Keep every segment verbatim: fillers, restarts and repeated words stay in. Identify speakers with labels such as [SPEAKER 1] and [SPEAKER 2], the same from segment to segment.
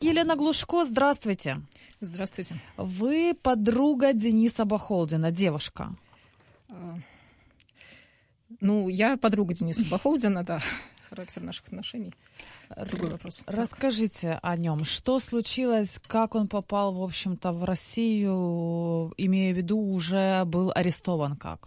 [SPEAKER 1] Елена Глушко, здравствуйте.
[SPEAKER 2] Здравствуйте.
[SPEAKER 1] Вы подруга Дениса Бахолдина, девушка.
[SPEAKER 2] А, ну, я подруга Дениса Бахолдина, да. Характер наших отношений. Другой вопрос.
[SPEAKER 1] Расскажите о нем. Что случилось, как он попал, в общем-то, в Россию, имея в виду, уже был арестован как?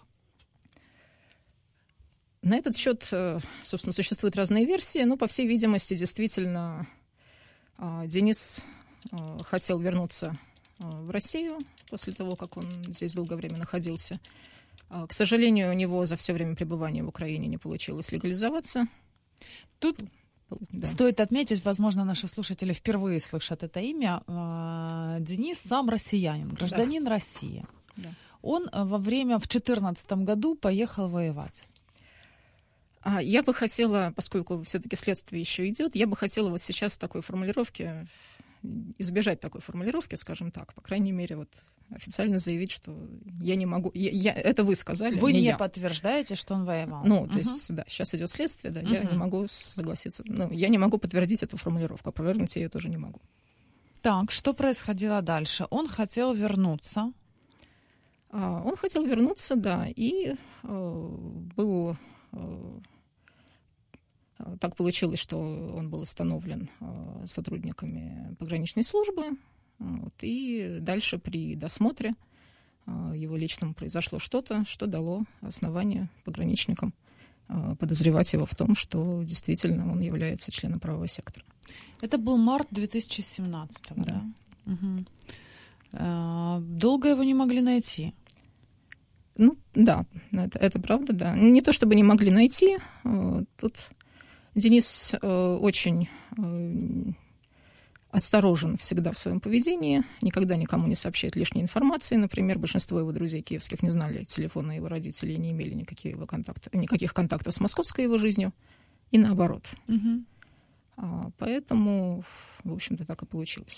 [SPEAKER 2] На этот счет, собственно, существуют разные версии, но, по всей видимости, действительно, Денис хотел вернуться в Россию после того, как он здесь долгое время находился. К сожалению, у него за все время пребывания в Украине не получилось легализоваться.
[SPEAKER 1] Тут да. Стоит отметить, возможно, наши слушатели впервые слышат это имя. Денис сам россиянин, гражданин да. России. Да. Он во время, в две тысячи четырнадцатом году поехал воевать.
[SPEAKER 2] Я бы хотела, поскольку все-таки следствие еще идет, я бы хотела вот сейчас такой формулировки, избежать такой формулировки, скажем так, по крайней мере, вот официально заявить, что я не могу... Я, я, это вы сказали,
[SPEAKER 1] Вы
[SPEAKER 2] не,
[SPEAKER 1] не
[SPEAKER 2] я.
[SPEAKER 1] подтверждаете, что он воевал?
[SPEAKER 2] Ну, то
[SPEAKER 1] uh-huh.
[SPEAKER 2] есть, да, сейчас идет следствие, да, uh-huh. я не могу согласиться, ну, я не могу подтвердить эту формулировку, опровергнуть я ее тоже не могу.
[SPEAKER 1] Так, что происходило дальше? Он хотел вернуться.
[SPEAKER 2] А, он хотел вернуться, да, и э, был... Э, Так получилось, что он был остановлен э, сотрудниками пограничной службы, вот, и дальше при досмотре э, его личном произошло что-то, что дало основание пограничникам э, подозревать его в том, что действительно он является членом правого сектора.
[SPEAKER 1] Это был март две тысячи семнадцатого, да? да? Угу. А, долго его не могли найти?
[SPEAKER 2] Ну, да, это, это правда, да. Не то чтобы не могли найти, э, тут... Денис э, очень э, осторожен всегда в своем поведении, никогда никому не сообщает лишней информации. Например, большинство его друзей киевских не знали телефона его родителей, не имели никаких, его контактов, никаких контактов с московской его жизнью, и наоборот.
[SPEAKER 1] Угу.
[SPEAKER 2] А, поэтому, в общем-то, так и получилось.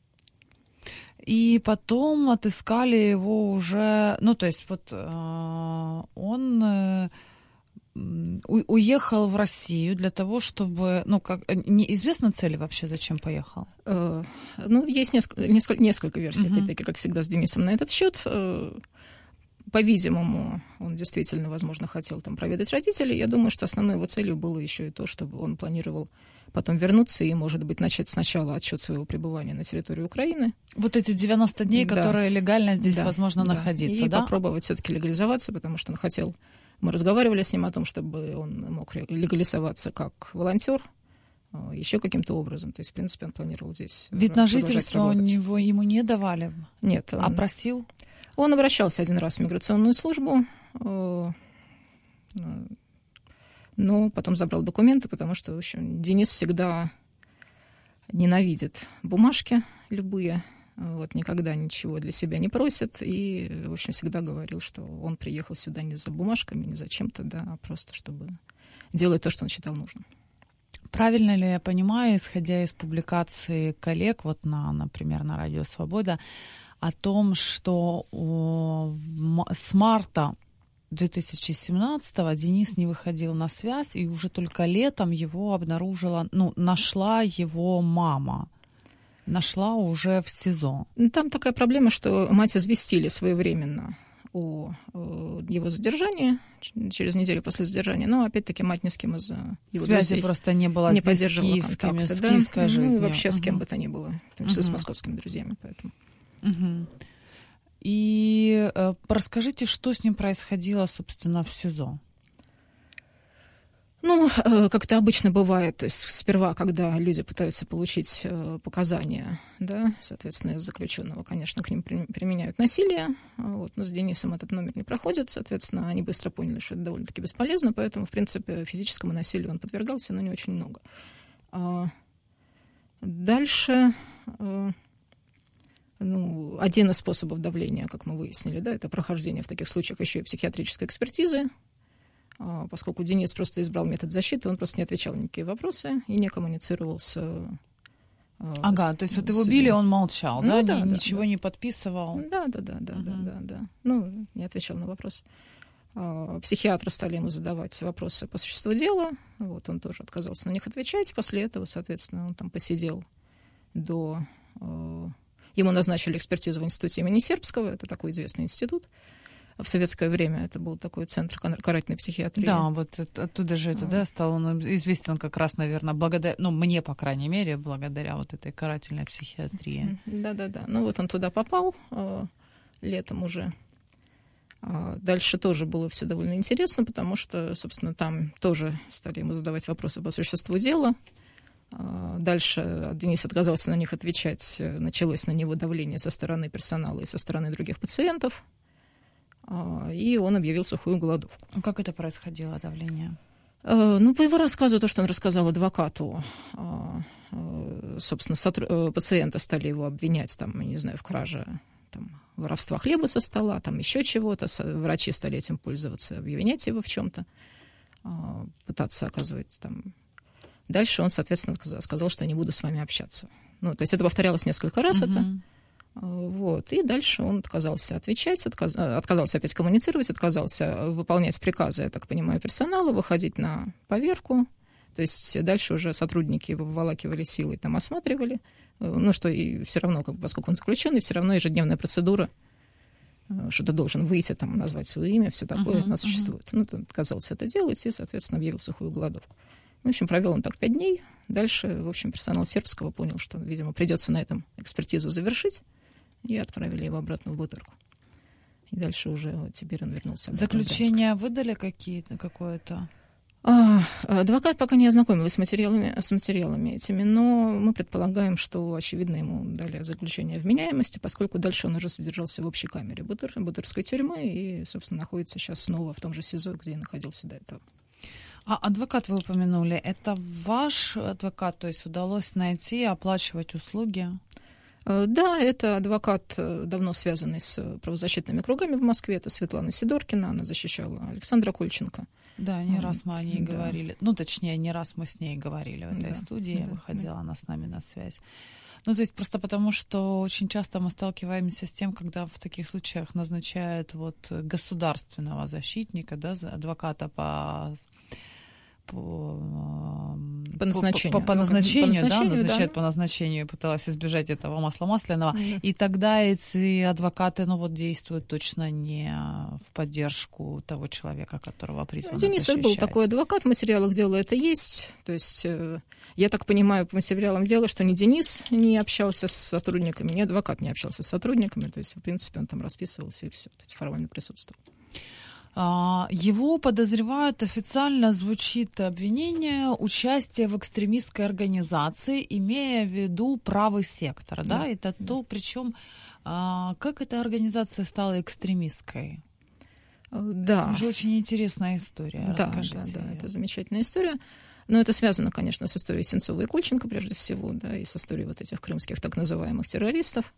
[SPEAKER 1] И потом отыскали его уже... Ну, то есть вот э, он... Э, уехал в Россию для того, чтобы... Ну, как... Неизвестна цель вообще, зачем поехал?
[SPEAKER 2] Uh, ну, есть несколько, несколько, несколько версий, uh-huh. опять-таки, как всегда, с Денисом на этот счет. Uh, по-видимому, он действительно, возможно, хотел там проведать родителей. Я думаю, что основной его целью было еще и то, чтобы он планировал потом вернуться и, может быть, начать сначала отсчет своего пребывания на территории Украины.
[SPEAKER 1] Вот эти девяносто дней, да. которые легально здесь, да. возможно,
[SPEAKER 2] да.
[SPEAKER 1] находиться,
[SPEAKER 2] и
[SPEAKER 1] да?
[SPEAKER 2] И попробовать все-таки легализоваться, потому что он хотел... Мы разговаривали с ним о том, чтобы он мог легализоваться как волонтер, еще каким-то образом. То есть, в принципе, он планировал здесь.
[SPEAKER 1] Вид на жительство у него ему не давали?
[SPEAKER 2] Нет. Он,
[SPEAKER 1] а просил?
[SPEAKER 2] Он обращался один раз в миграционную службу, но потом забрал документы, потому что, в общем, Денис всегда ненавидит бумажки любые. Вот, никогда ничего для себя не просит, и, в общем, всегда говорил, что он приехал сюда не за бумажками, не за чем-то, да, а просто чтобы делать то, что он считал нужным.
[SPEAKER 1] Правильно ли я понимаю, исходя из публикации коллег, вот, на, например, на Радио Свобода, о том, что о, с марта две тысячи семнадцатого Денис не выходил на связь, и уже только летом его обнаружила, ну, нашла его мама. Нашла уже в СИЗО.
[SPEAKER 2] Там такая проблема, что мать известили своевременно о, о его задержании через неделю после задержания, но опять-таки мать ни с кем из его
[SPEAKER 1] связи
[SPEAKER 2] друзей
[SPEAKER 1] просто не было,
[SPEAKER 2] не поддерживала контакты,
[SPEAKER 1] с
[SPEAKER 2] да?
[SPEAKER 1] киевской жизнью.
[SPEAKER 2] Ну и вообще
[SPEAKER 1] угу.
[SPEAKER 2] с кем бы то ни было, в том числе
[SPEAKER 1] угу.
[SPEAKER 2] с московскими друзьями, поэтому.
[SPEAKER 1] Угу. И э, расскажите, что с ним происходило, собственно, в СИЗО?
[SPEAKER 2] Ну, как это обычно бывает, то есть сперва, когда люди пытаются получить показания, да, соответственно, из заключенного, конечно, к ним применяют насилие, вот, но с Денисом этот номер не проходит, соответственно, они быстро поняли, что это довольно-таки бесполезно, поэтому, в принципе, физическому насилию он подвергался, но не очень много. Дальше, ну, один из способов давления, как мы выяснили, да, это прохождение в таких случаях еще и психиатрической экспертизы, поскольку Денис просто избрал метод защиты, он просто не отвечал на никакие вопросы и не коммуницировал с...
[SPEAKER 1] Ага,
[SPEAKER 2] с,
[SPEAKER 1] то есть вот его били, он молчал,
[SPEAKER 2] ну,
[SPEAKER 1] да?
[SPEAKER 2] да,
[SPEAKER 1] Ни,
[SPEAKER 2] да,
[SPEAKER 1] ничего
[SPEAKER 2] да.
[SPEAKER 1] не подписывал?
[SPEAKER 2] Да, да, да, да,
[SPEAKER 1] uh-huh.
[SPEAKER 2] да, да, да. Ну, не отвечал на вопрос. Психиатры стали ему задавать вопросы по существу дела, вот, он тоже отказался на них отвечать, после этого, соответственно, он там посидел до... Ему назначили экспертизу в институте имени Сербского, это такой известный институт. В советское время это был такой центр карательной психиатрии.
[SPEAKER 1] Да, вот оттуда же это, а. да, стал он известен как раз, наверное, благодаря, ну, мне, по крайней мере, благодаря вот этой карательной психиатрии.
[SPEAKER 2] Да-да-да. Ну, вот он туда попал э, летом уже. А дальше тоже было все довольно интересно, потому что, собственно, там тоже стали ему задавать вопросы по существу дела. А дальше Денис отказался на них отвечать. Началось на него давление со стороны персонала и со стороны других пациентов. И он объявил сухую голодовку.
[SPEAKER 1] Как это происходило, давление?
[SPEAKER 2] Ну, по его рассказу, то, что он рассказал адвокату, собственно, сотруд... пациенты стали его обвинять, там, я не знаю, в краже, там, воровства хлеба со стола, там еще чего-то. Врачи стали этим пользоваться, обвинять его в чем-то, пытаться оказывать там... Дальше он, соответственно, сказал, что я не буду с вами общаться. Ну, то есть это повторялось несколько раз, uh-huh. это... Вот. И дальше он отказался отвечать, отказ... отказался опять коммуницировать, отказался выполнять приказы, я так понимаю, персонала, выходить на поверку. То есть дальше уже сотрудники его выволакивали силой, там осматривали. Ну, что и все равно, как бы, поскольку он заключенный, все равно ежедневная процедура, что ты должен выйти, там, назвать свое имя, все такое, uh-huh, она существует. Uh-huh. Ну, он отказался это делать и, соответственно, объявил сухую голодовку. В общем, провел он так пять дней. Дальше, в общем, персонал Сербского понял, что, видимо, придется на этом экспертизу завершить. И отправили его обратно в Бутырку. И дальше уже вот теперь он вернулся.
[SPEAKER 1] Заключения выдали какие-то, какое-то?
[SPEAKER 2] А, адвокат пока не ознакомилась с материалами, с материалами этими, но мы предполагаем, что, очевидно, ему дали заключение о вменяемости, поскольку дальше он уже содержался в общей камере Бутыр, Бутырской тюрьмы и, собственно, находится сейчас снова в том же СИЗО, где и находился до этого.
[SPEAKER 1] А адвокат вы упомянули, это ваш адвокат, то есть удалось найти, оплачивать услуги?
[SPEAKER 2] Да, это адвокат, давно связанный с правозащитными кругами в Москве. Это Светлана Сидоркина, она защищала Александра Кольченко.
[SPEAKER 1] Да, не раз мы о ней да. говорили. Ну, точнее, не раз мы с ней говорили в этой да, студии, да, выходила да. она с нами на связь. Ну, то есть просто потому, что очень часто мы сталкиваемся с тем, когда в таких случаях назначают вот государственного защитника, да, адвоката по... По,
[SPEAKER 2] по назначению,
[SPEAKER 1] по, по, по назначению,
[SPEAKER 2] по
[SPEAKER 1] да, назначают
[SPEAKER 2] да.
[SPEAKER 1] по назначению, пыталась избежать этого масла масляного,
[SPEAKER 2] mm-hmm.
[SPEAKER 1] и тогда эти адвокаты, ну вот, действуют точно не в поддержку того человека, которого призваны
[SPEAKER 2] Денис
[SPEAKER 1] защищать.
[SPEAKER 2] был такой адвокат, в материалах дела это есть, то есть я так понимаю по материалам дела, что ни Денис не общался с сотрудниками, ни адвокат не общался с сотрудниками, то есть в принципе он там расписывался и все, то есть формально присутствовал.
[SPEAKER 1] Его подозревают, официально звучит обвинение, участие в экстремистской организации, имея в виду правый сектор, да, да? Это да. то, причем как эта организация стала экстремистской?
[SPEAKER 2] Да.
[SPEAKER 1] Это уже очень интересная история,
[SPEAKER 2] да,
[SPEAKER 1] расскажите.
[SPEAKER 2] Да, да, это замечательная история. Но это связано, конечно, с историей Сенцова и Кольченко, прежде всего, да, и с историей вот этих крымских так называемых террористов.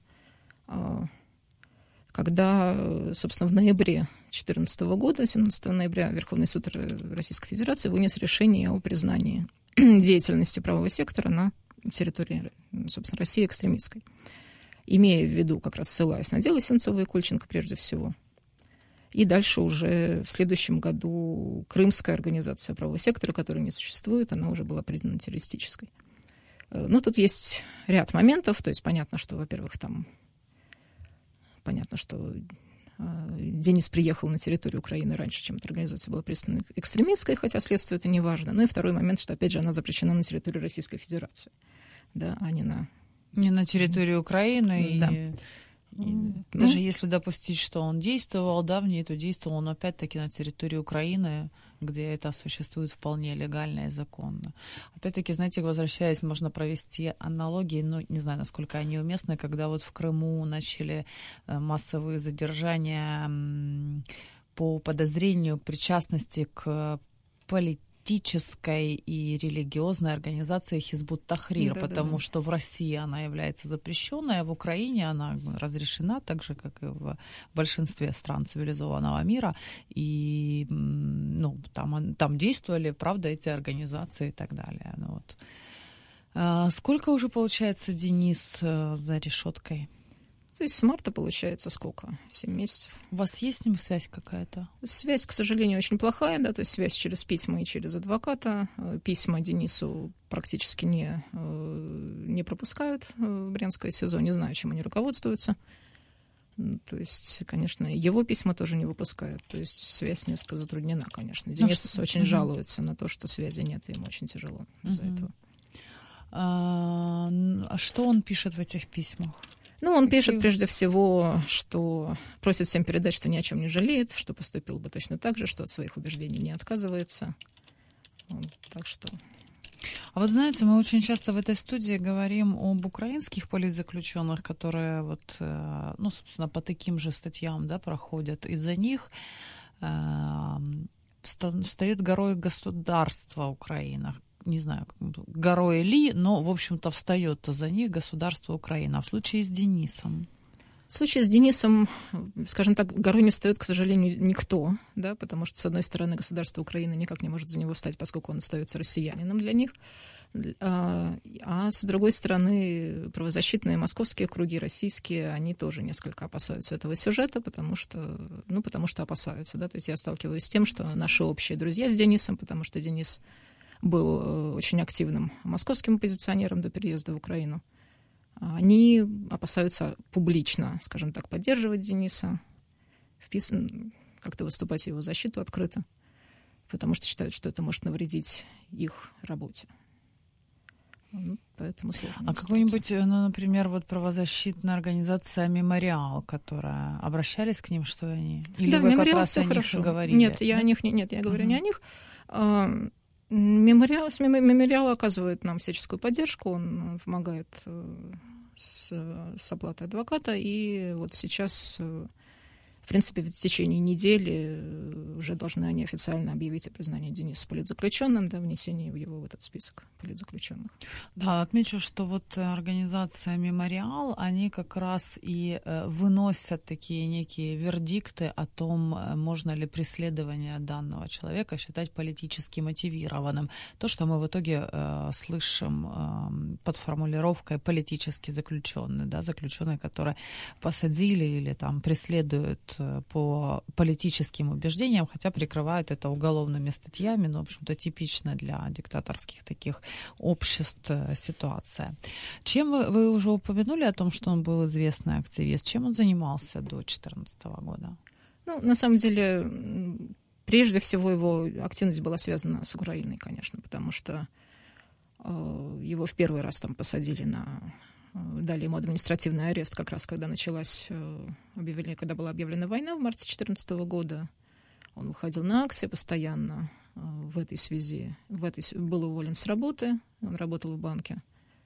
[SPEAKER 2] Когда, собственно, в ноябре две тысячи четырнадцатого года, семнадцатого ноября, Верховный суд Российской Федерации вынес решение о признании деятельности правого сектора на территории, собственно, России экстремистской, имея в виду, как раз ссылаясь на дело Сенцова и Кольченко прежде всего. И дальше уже в следующем году Крымская организация правого сектора, которая не существует, она уже была признана террористической. Но тут есть ряд моментов, то есть понятно, что, во-первых, там Понятно, что э, Денис приехал на территорию Украины раньше, чем эта организация была признана экстремистской, хотя следствие это не важно. Ну и второй момент, что, опять же, она запрещена на территории Российской Федерации, да, а не на...
[SPEAKER 1] Не на территории Украины.
[SPEAKER 2] Да.
[SPEAKER 1] И, и
[SPEAKER 2] ну,
[SPEAKER 1] даже если допустить, что он действовал, да, в ней, то действовал он опять-таки на территории Украины, где это существует вполне легально и законно. Опять-таки, знаете, возвращаясь, можно провести аналогии, ну, не знаю, насколько они уместны, когда вот в Крыму начали массовые задержания по подозрению к причастности к политической и религиозной организации Хизбут Тахрир, да, потому да, да. что в России она является запрещенной, а в Украине она разрешена, так же, как и в большинстве стран цивилизованного мира. И ну, там, там действовали, правда, эти организации и так далее. Ну, вот. Сколько уже, получается, Денис за решеткой?
[SPEAKER 2] То есть с марта получается сколько? Семь месяцев.
[SPEAKER 1] У вас есть с ним связь какая-то?
[SPEAKER 2] Связь, к сожалению, очень плохая, да, то есть связь через письма и через адвоката. Письма Денису практически не, не пропускают в Брянское СИЗО, не знаю, чем они руководствуются. То есть, конечно, его письма тоже не выпускают. То есть связь несколько затруднена, конечно. Денис ну, что... очень угу. жалуется на то, что связи нет, и ему очень тяжело из-за угу. этого.
[SPEAKER 1] А что он пишет в этих письмах?
[SPEAKER 2] Ну, он Какие... пишет прежде всего, что просит всем передать, что ни о чем не жалеет, что поступил бы точно так же, что от своих убеждений не отказывается. Вот, так что...
[SPEAKER 1] А вот знаете, мы очень часто в этой студии говорим об украинских политзаключенных, которые вот, ну, собственно, по таким же статьям, да, проходят. Из-за них э, встает горой государство Украина. Не знаю, горой ли, но, в общем-то, встает за них государство Украина. А в случае с Денисом?
[SPEAKER 2] В случае с Денисом, скажем так, горой не встает, к сожалению, никто, да, потому что, с одной стороны, государство Украины никак не может за него встать, поскольку он остается россиянином для них, а, а с другой стороны, правозащитные московские круги, российские, они тоже несколько опасаются этого сюжета, потому что, ну, потому что опасаются, да, то есть я сталкиваюсь с тем, что наши общие друзья с Денисом, потому что Денис был очень активным московским оппозиционером до переезда в Украину, они опасаются публично, скажем так, поддерживать Дениса, вписан, как-то выступать в его защиту открыто, потому что считают, что это может навредить их работе. Ну, поэтому сложно.
[SPEAKER 1] А какой-нибудь, ну, например, вот правозащитная организация «Мемориал», которая обращались к ним, что они? Или
[SPEAKER 2] да,
[SPEAKER 1] вы
[SPEAKER 2] «Мемориал»
[SPEAKER 1] как раз
[SPEAKER 2] все
[SPEAKER 1] о них
[SPEAKER 2] хорошо.
[SPEAKER 1] говорили?
[SPEAKER 2] Нет, я
[SPEAKER 1] да?
[SPEAKER 2] о них не, нет, я говорю uh-huh. не о них. Мемориал, мемориал оказывает нам всяческую поддержку, он помогает с, с оплатой адвоката, и вот сейчас, в принципе, в течение недели уже должны они официально объявить о признании Дениса политзаключенным, да, внесении его в этот список политзаключенных.
[SPEAKER 1] Да, отмечу, что вот организация «Мемориал», они как раз и выносят такие некие вердикты о том, можно ли преследование данного человека считать политически мотивированным. То, что мы в итоге э, слышим э, под формулировкой «политически заключенный», да, заключенный, который посадили или там преследуют по политическим убеждениям, хотя прикрывают это уголовными статьями, но, в общем-то, типично для диктаторских таких обществ ситуация. Чем вы, вы уже упомянули о том, что он был известный активист? Чем он занимался до две тысячи четырнадцатого года?
[SPEAKER 2] Ну, на самом деле, прежде всего его активность была связана с Украиной, конечно, потому что э, его в первый раз там посадили на... Дали ему административный арест как раз, когда началась, объявили, когда была объявлена война в марте две тысячи четырнадцатого года. Он выходил на акции постоянно в этой связи. В этой, был уволен с работы, он работал в банке,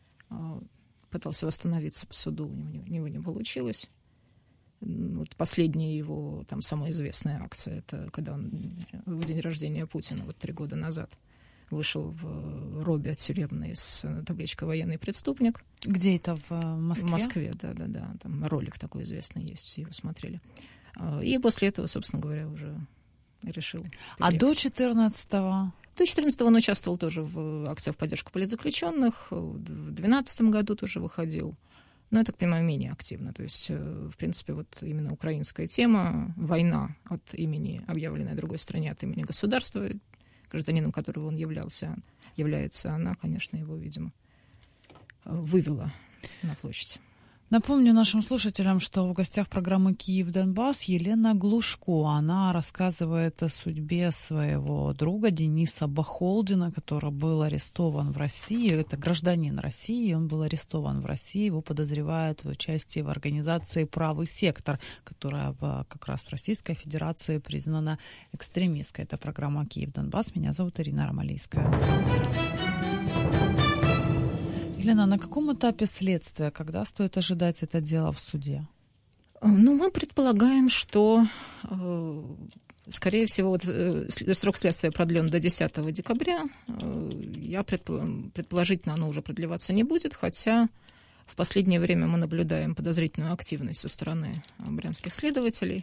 [SPEAKER 2] пытался восстановиться по суду, у него, у него не получилось. Вот последняя его, там, самая известная акция, это когда он в день рождения Путина, вот три года назад, вышел в робе тюремной с табличкой «Военный преступник».
[SPEAKER 1] Где это, в Москве?
[SPEAKER 2] В Москве, да-да-да. Там ролик такой известный есть, все его смотрели. И после этого, собственно говоря, уже решил переехать.
[SPEAKER 1] А до четырнадцатого?
[SPEAKER 2] До четырнадцатого он участвовал тоже в акциях в поддержку политзаключенных. В двенадцатом году тоже выходил. Но, я так понимаю, менее активно. То есть, в принципе, вот именно украинская тема, война от имени, объявленная другой стране, от имени государства, гражданином которого он являлся, является, она, конечно, его, видимо, вывела на площадь.
[SPEAKER 1] Напомню нашим слушателям, что в гостях программы «Киев-Донбасс» Елена Глушко. Она рассказывает о судьбе своего друга Дениса Бахолдина, который был арестован в России. Это гражданин России, он был арестован в России. Его подозревают в участии в организации «Правый сектор», которая как раз в Российской Федерации признана экстремистской. Это программа «Киев-Донбасс». Меня зовут Ирина Ромалийская. Елена, на каком этапе следствия? Когда стоит ожидать это дело в суде?
[SPEAKER 2] Ну, мы предполагаем, что, скорее всего, вот срок следствия продлен до десятого декабря. Я предположительно, оно уже продлеваться не будет, хотя в последнее время мы наблюдаем подозрительную активность со стороны брянских следователей.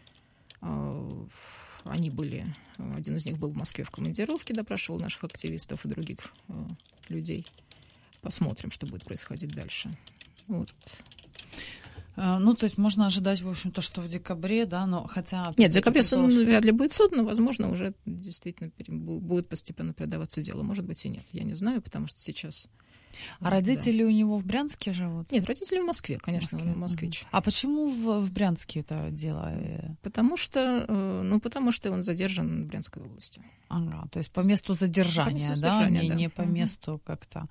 [SPEAKER 2] Они были, один из них был в Москве в командировке, допрашивал наших активистов и других людей. Посмотрим, что будет происходить дальше. Вот.
[SPEAKER 1] Ну, то есть можно ожидать, в общем-то, что в декабре, да, но хотя...
[SPEAKER 2] Нет, в декабре предполож... вряд ли будет суд, но, возможно, уже действительно будет постепенно передаваться дело. Может быть, и нет. Я не знаю, потому что сейчас...
[SPEAKER 1] А родители да. у него в Брянске живут?
[SPEAKER 2] Нет, родители в Москве, конечно, в Москве. Он москвич.
[SPEAKER 1] А почему в, в Брянске это дело?
[SPEAKER 2] Потому что, ну, потому что он задержан в Брянской области.
[SPEAKER 1] Ага, то есть по месту задержания, по месту да? задержания, не, да, не по угу. месту как-то...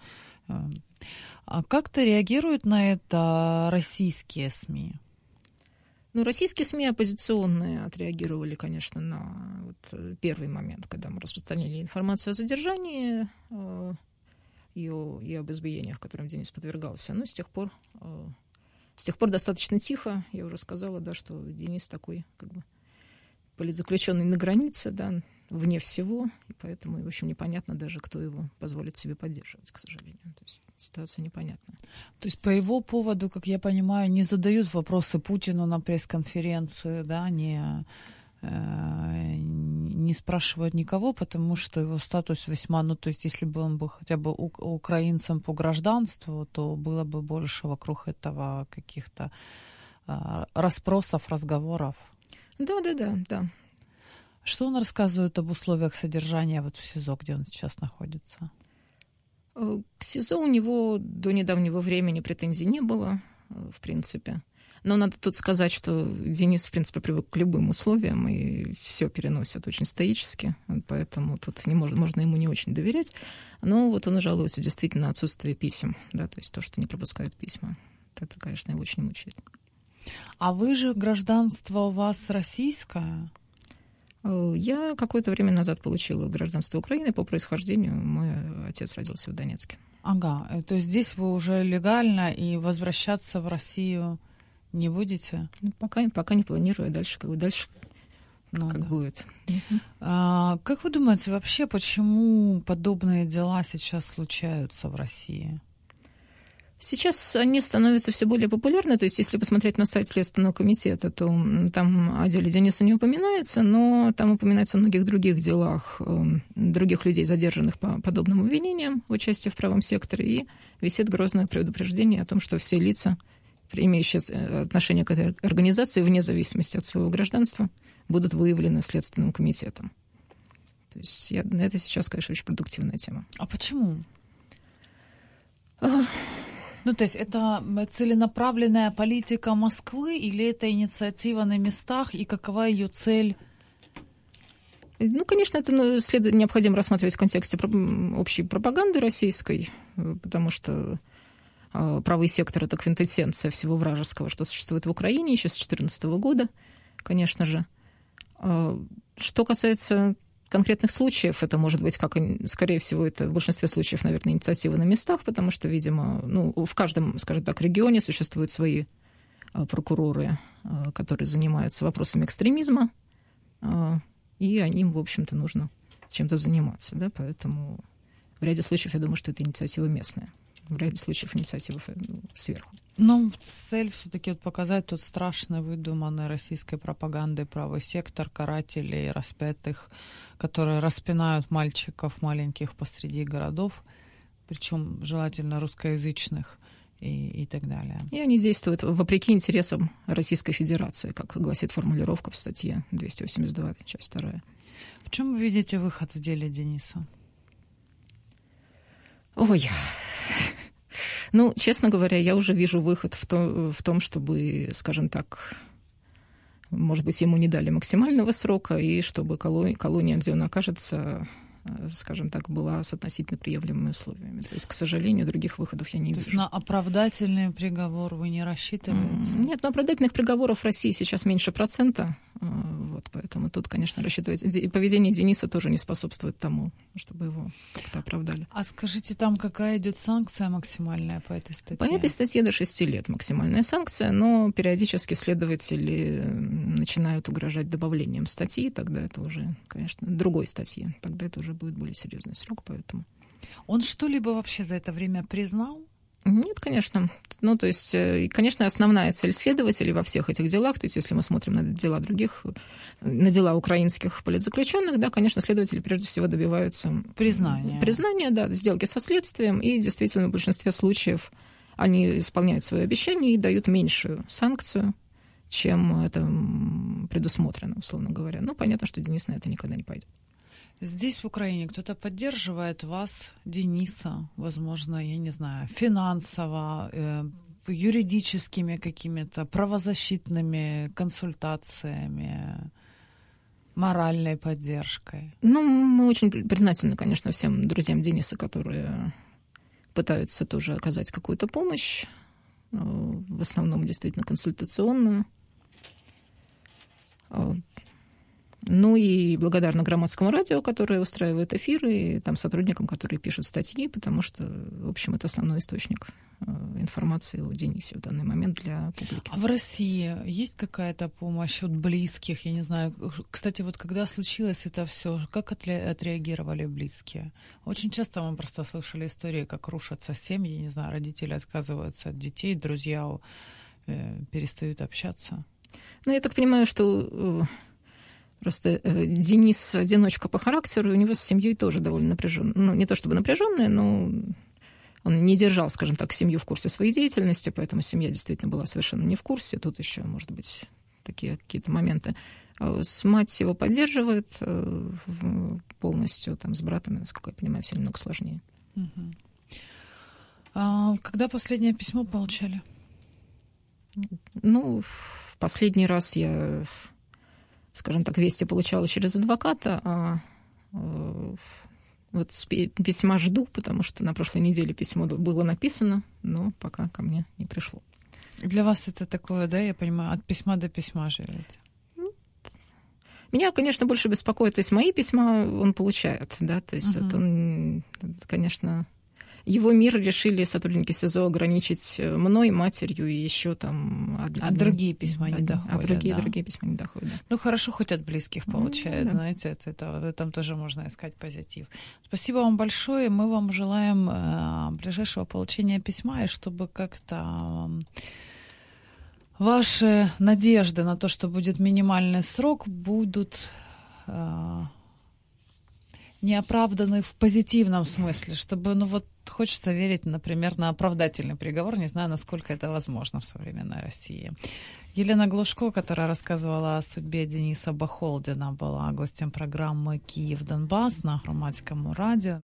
[SPEAKER 1] А как-то реагируют на это российские СМИ?
[SPEAKER 2] Ну, российские СМИ оппозиционные отреагировали, конечно, на вот первый момент, когда мы распространили информацию о задержании э, и, о, и об избиениях, которым Денис подвергался. Но с тех пор, э, с тех пор достаточно тихо. Я уже сказала, да, что Денис такой, как бы, политзаключенный на границе, да, вне всего, и поэтому, в общем, непонятно даже, кто его позволит себе поддерживать, к сожалению. То есть ситуация непонятна.
[SPEAKER 1] То есть по его поводу, как я понимаю, не задают вопросы Путину на пресс-конференции, да, не, э, не спрашивают никого, потому что его статус весьма, ну, то есть если бы он был хотя бы у, украинцем по гражданству, то было бы больше вокруг этого каких-то э, расспросов, разговоров.
[SPEAKER 2] Да-да-да, да.
[SPEAKER 1] Что он рассказывает об условиях содержания вот в СИЗО, где он сейчас находится?
[SPEAKER 2] К СИЗО у него до недавнего времени претензий не было, в принципе. Но надо тут сказать, что Денис, в принципе, привык к любым условиям и все переносит очень стоически, поэтому тут не может, можно ему не очень доверять. Но вот он жалуется действительно на отсутствие писем, да, то есть то, что не пропускают письма. Это, конечно, его очень мучает.
[SPEAKER 1] А вы же, гражданство у вас российское?
[SPEAKER 2] Я какое-то время назад получила гражданство Украины по происхождению. Мой отец родился в Донецке.
[SPEAKER 1] Ага, то есть здесь вы уже легально и возвращаться в Россию не будете?
[SPEAKER 2] Ну, пока, пока не планирую. Дальше как, дальше, ну, как да. будет.
[SPEAKER 1] А, как вы думаете, вообще, почему подобные дела сейчас случаются в России?
[SPEAKER 2] Сейчас они становятся все более популярны. То есть, если посмотреть на сайт Следственного комитета, то там о деле Дениса не упоминается, но там упоминается о многих других делах других людей, задержанных по подобным обвинениям в участии в правом секторе, и висит грозное предупреждение о том, что все лица, имеющие отношение к этой организации, вне зависимости от своего гражданства, будут выявлены Следственным комитетом. То есть я, это сейчас, конечно, очень продуктивная тема.
[SPEAKER 1] А почему? Ну, то есть это целенаправленная политика Москвы или это инициатива на местах, и какова ее цель?
[SPEAKER 2] Ну, конечно, это ну, следует, необходимо рассматривать в контексте общей пропаганды российской, потому что э, правый сектор — это квинтэссенция всего вражеского, что существует в Украине еще с две тысячи четырнадцатого года, конечно же. Э, что касается конкретных случаев, это может быть, как, скорее всего, это в большинстве случаев, наверное, инициатива на местах, потому что, видимо, ну, в каждом, скажем так, регионе существуют свои прокуроры, которые занимаются вопросами экстремизма, и им, в общем-то, нужно чем-то заниматься, да, поэтому в ряде случаев я думаю, что это инициатива местная, в ряде случаев инициатива ну, сверху.
[SPEAKER 1] Но цель все-таки вот показать тот страшный, выдуманный российской пропагандой правый сектор карателей, распятых, которые распинают мальчиков маленьких посреди городов, причем желательно русскоязычных и, и так далее.
[SPEAKER 2] И они действуют вопреки интересам Российской Федерации, как гласит формулировка в статье двести восемьдесят два, часть вторая.
[SPEAKER 1] В чем вы видите выход в деле Дениса?
[SPEAKER 2] Ой... Ну, честно говоря, я уже вижу выход в, то, в том, чтобы, скажем так, может быть, ему не дали максимального срока, и чтобы колония, колония, где он окажется, скажем так, была с относительно приемлемыми условиями. То есть, к сожалению, других выходов я не
[SPEAKER 1] То
[SPEAKER 2] вижу.
[SPEAKER 1] То есть на оправдательный приговор вы не рассчитываете?
[SPEAKER 2] Нет, на оправдательных приговоров в России сейчас меньше процента. Вот, поэтому тут, конечно, рассчитывать. Поведение Дениса тоже не способствует тому, чтобы его как-то оправдали.
[SPEAKER 1] А скажите, там какая идет санкция максимальная по этой статье?
[SPEAKER 2] По этой статье до шести лет максимальная санкция, но периодически следователи начинают угрожать добавлением статьи, тогда это уже, конечно, другой статьи, тогда это уже будет более серьезный срок, поэтому...
[SPEAKER 1] Он что-либо вообще за это время признал?
[SPEAKER 2] Нет, конечно. Ну, то есть, конечно, основная цель следователей во всех этих делах, то есть, если мы смотрим на дела других, на дела украинских политзаключенных, да, конечно, следователи прежде всего добиваются
[SPEAKER 1] признания.
[SPEAKER 2] Признания, да, сделки со следствием, и действительно в большинстве случаев они исполняют свои обещания и дают меньшую санкцию, чем это предусмотрено, условно говоря. Ну, понятно, что Денис на это никогда не пойдет.
[SPEAKER 1] Здесь, в Украине, кто-то поддерживает вас, Дениса, возможно, я не знаю, финансово, э, юридическими какими-то правозащитными консультациями, моральной поддержкой?
[SPEAKER 2] Ну, мы очень признательны, конечно, всем друзьям Дениса, которые пытаются тоже оказать какую-то помощь, в основном действительно консультационную. Ну и благодарна Громадскому радио, которое устраивает эфиры, и там сотрудникам, которые пишут статьи, потому что, в общем, это основной источник информации о Денисе в данный момент для публики.
[SPEAKER 1] А в России есть какая-то помощь от близких? Я не знаю. Кстати, вот когда случилось это все, как отреагировали близкие? Очень часто мы просто слышали истории, как рушатся семьи, не знаю, родители отказываются от детей, друзья перестают общаться.
[SPEAKER 2] Ну, я так понимаю, что просто Денис одиночка по характеру, и у него с семьей тоже довольно напряженно. Ну, не то чтобы напряженная, но он не держал, скажем так, семью в курсе своей деятельности, поэтому семья действительно была совершенно не в курсе. Тут еще, может быть, такие какие-то моменты. С мать его поддерживает полностью, там, с братом, насколько я понимаю, все немного сложнее.
[SPEAKER 1] Угу. А когда последнее письмо получали?
[SPEAKER 2] Ну, в последний раз я, скажем так, вести получала через адвоката, а вот письма жду, потому что на прошлой неделе письмо было написано, но пока ко мне не пришло.
[SPEAKER 1] Для вас это такое, да, я понимаю, от письма до письма живете?
[SPEAKER 2] Меня, конечно, больше беспокоит, то есть мои письма он получает, да, то есть uh-huh. вот он, конечно, его мир решили сотрудники СИЗО ограничить мной, матерью и еще там...
[SPEAKER 1] Одним, а другие письма не доходят,
[SPEAKER 2] А другие,
[SPEAKER 1] да?
[SPEAKER 2] другие письма не доходят, да.
[SPEAKER 1] Ну, хорошо, хоть от близких получает, mm, да. Знаете, это, это, там тоже можно искать позитив. Спасибо вам большое, мы вам желаем э, ближайшего получения письма, и чтобы как-то... Э, Ваши надежды на то, что будет минимальный срок, будут э, не оправданы в позитивном смысле, чтобы, ну вот, хочется верить, например, на оправдательный приговор, не знаю, насколько это возможно в современной России. Елена Глушко, которая рассказывала о судьбе Дениса Бахолдина, была гостем программы «Киев-Донбасс» на Громадському радио.